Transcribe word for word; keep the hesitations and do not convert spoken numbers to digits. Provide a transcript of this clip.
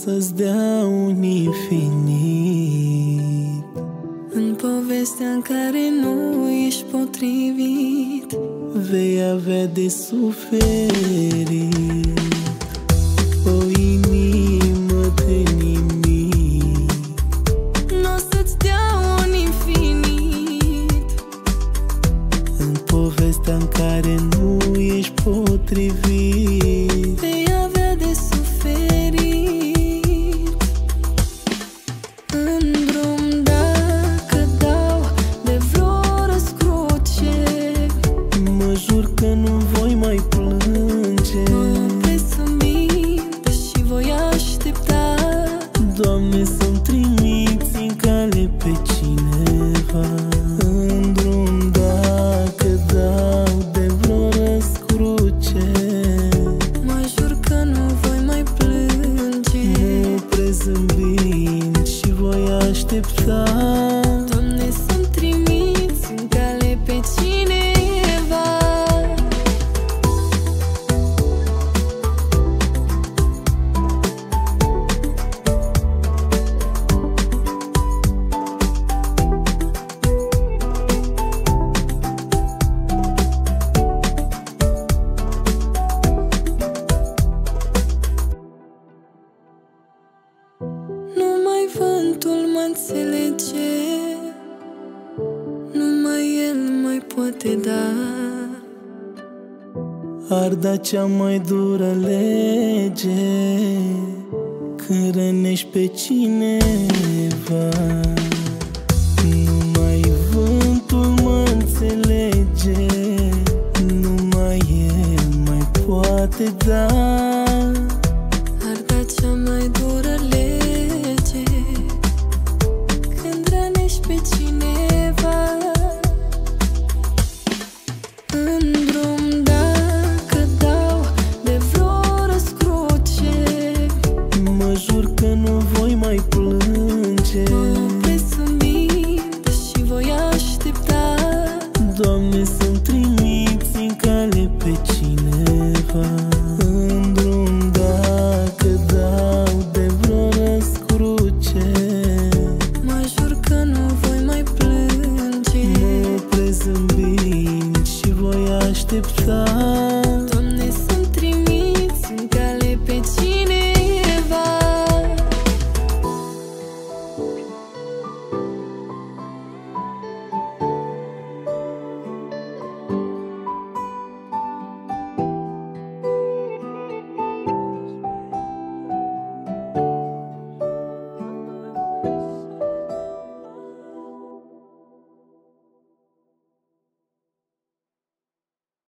să-ți dea un infinit. În povestea în care nu ești potrivit, vei avea de suferit. O inimă de nimic n-o să-ți dea un infinit. În povestea în care nu ești potrivit, vei avea de suferit. În drum dacă dau de vreo răscruce, mă jur că nu voi mai plânge. mă opresc să minte și voi aștepta, Doamne, să-mi trimiți în cale pe cineva. În drum dacă dau de vreo răscruce, mă jur că nu voi mai plânge. mă opresc zâmbind și voi aștepta, Doamne, să-mi trimiți în cale pe cineva. Numai vântul mă înțelege, numai el mai poate da. arda cea mai dură lege când rănești pe cineva. Numai vântul mă înțelege, numai el mai poate da. Arda cea mai dură lege când rănești pe cineva. În drum dacă dau de vreo răscruce, mă jur că nu voi mai plânge. mă opresc să minte și voi aștepta, Doamne, să-mi trimiți în cale pe cineva. În drum dacă dau de vreo răscruce, mă jur că nu voi mai plânge. mă opresc zâmbind și voi aștepta,